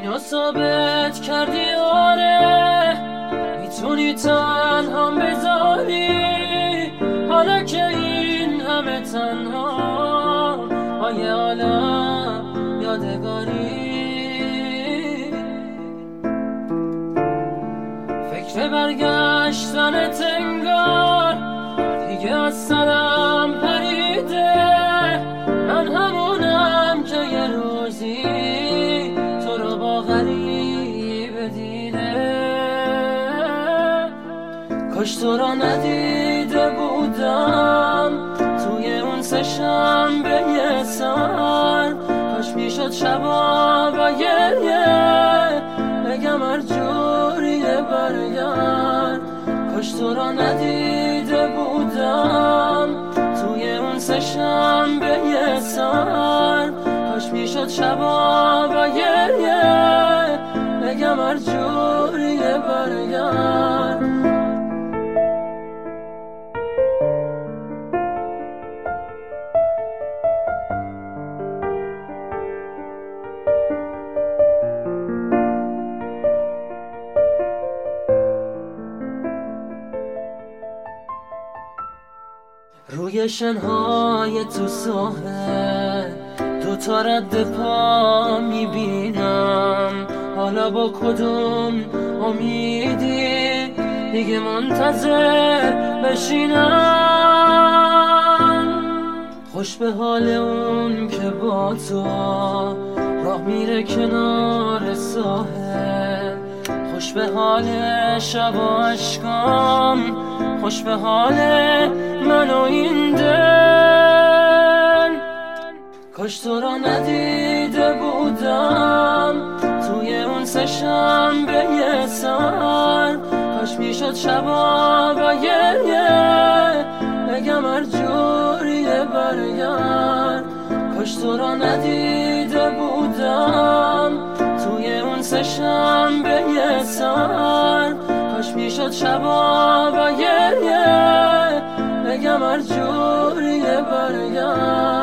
اینو ثابت کردی آره میتونی تنها بذاری، حالا که این همه تنها های عالم یادگاری. فکر برگشتن تنگار دیگه از سرم پریده، من همونم که یه روزی تو رو با غریبه دیده. کاش تو رو ندیده بودم توی اون سه شنبه یه سر، کاش میشد شبا با گریه بگم هر جوریه برگرد. کاش تو رو ندیده بودم توی اون سه شنبه یه سر، کاش میشد شبا با گریه بگم هر جوریه برگرد. روی شنهای تو ساحل دوتا رد پا میبینم، حالا با کدوم امیدی دیگه منتظر بشینم. خوش به حال اون که با تو راه میره کنار ساحل، خوش به حال شب و عشقام، خوش به حال من و این دل. کاش تو رو ندیده بودم توی اون سه شنبه یه سر، کاش میشد شبا با گریه بگم هر جوریه برگرد. کاش تو رو ندیده بودم توی اون سه شنبه یه سر، کاش میشد شبا با گریه بگم هر جوریه برگرد.